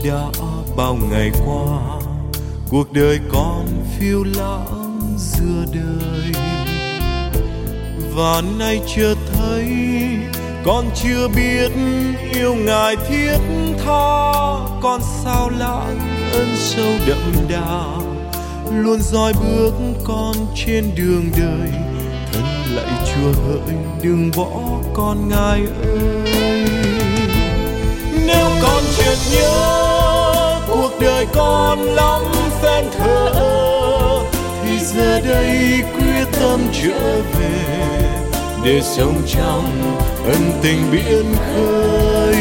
đã bao ngày qua, cuộc đời con phiêu lãng giữa đời. Và nay chợt thấy con chưa biết yêu Ngài thiết tha, con sao lãng ân sâu đậm đà, luôn dõi bước con trên đường đời. Thân lạy Chúa hỡi, đừng bỏ con Ngài ơi. Nếu con chợt nhớ cuộc đời con lắm phen thờ ơ, thì giờ đây quyết tâm trở về để sống trong ân tình biển khơi.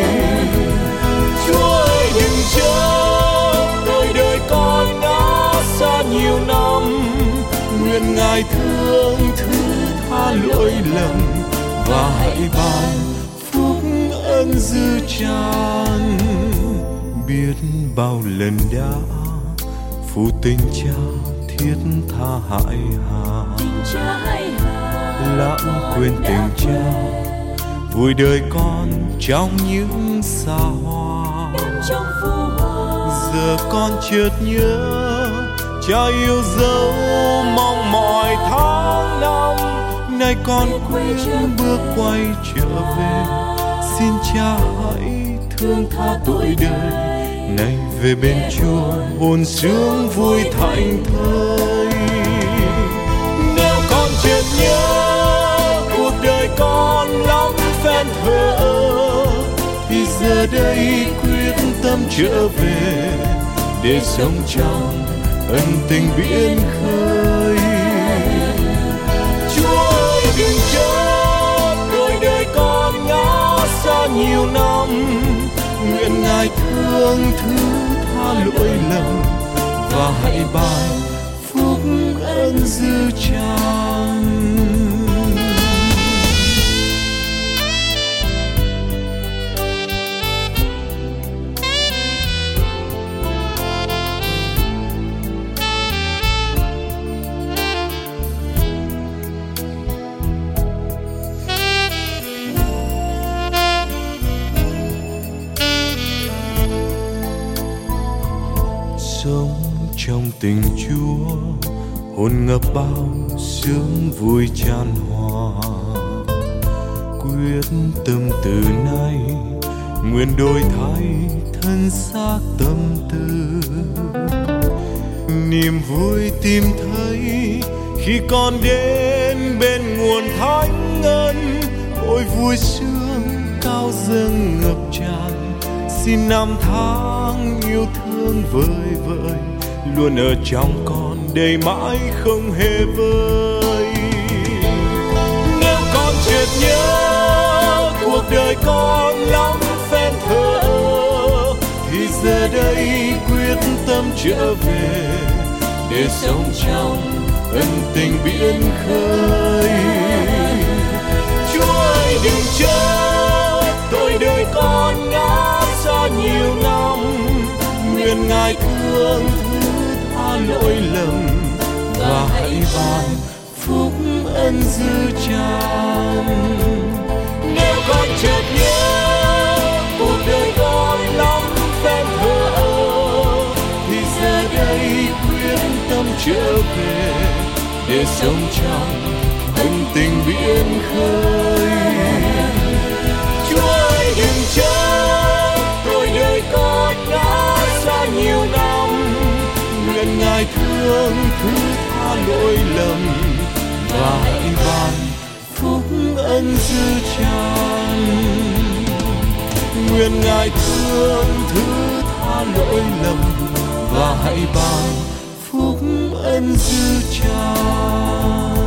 Chúa ơi đừng chớ đôi đời con đã xa nhiều năm, nguyện Ngài thương thứ tha lỗi lầm và hãy ban phúc ân dư tràn. Biết bao lần đã phụ tình cha thiết tha hại hà, lãng quên tình cha vui đời con trong những xa hoa. Giờ con chợt nhớ cha yêu dấu mong mỏi tháng năm, nay con quyết bước quay trở về. Xin cha hãy thương tha tội đời, nay về bên Chúa hồn sướng vui thảnh thơi. Nếu con chợt nhớ cuộc đời con lắm phen thờ ơ, thì giờ đây quyết tâm trở về để sống trong ân tình biển khơi. Chúa ơi đừng chớ đôi đời con ngã xa nhiều năm, nguyện Ngài thương thứ tha lỗi lầm và hãy ban phúc ân dư tràn. Sống trong tình Chúa, hồn ngập bao sướng vui tràn hòa. Quyết tâm từ nay nguyện đổi thay thân xác tâm tư, niềm vui tìm thấy khi con đến bên nguồn thánh ân. Ôi vui sướng cao dâng ngập tràn, xin năm tháng yêu thương vơi vợi luôn ở trong con đầy mãi không hề vơi. Nếu con chợt nhớ cuộc đời con lắm phen thờ ơ, thì giờ đây quyết tâm trở về để sống trong ân tình biển khơi. Chúa ơi đừng chớ tội đời con ngã xa nhiều năm, nguyện Ngài thương thứ tha lỗi lầm và hãy ban phúc ân dư tràn. Nếu con chợt nhớ cuộc đời con lắm phen thờ ơ, thì giờ đây quyết tâm trở về để sống trong ân tình biển khơi. Chúa ơi đừng chớ tội đời con đã xa nhiều năm, nguyện Ngài thương thứ tha lỗi lầm và hãy ban phúc ân dư tràn. Nguyện Ngài thương thứ tha lỗi lầm và hãy ban phúc ân dư tràn.